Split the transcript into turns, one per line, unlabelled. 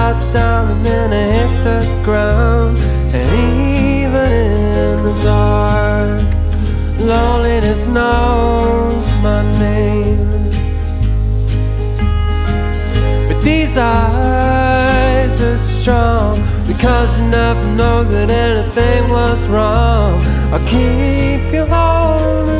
lights down and then I hit the ground. And even in the dark, loneliness knows my name. But these eyes are strong, because you never know that anything was wrong. I'll keep you home.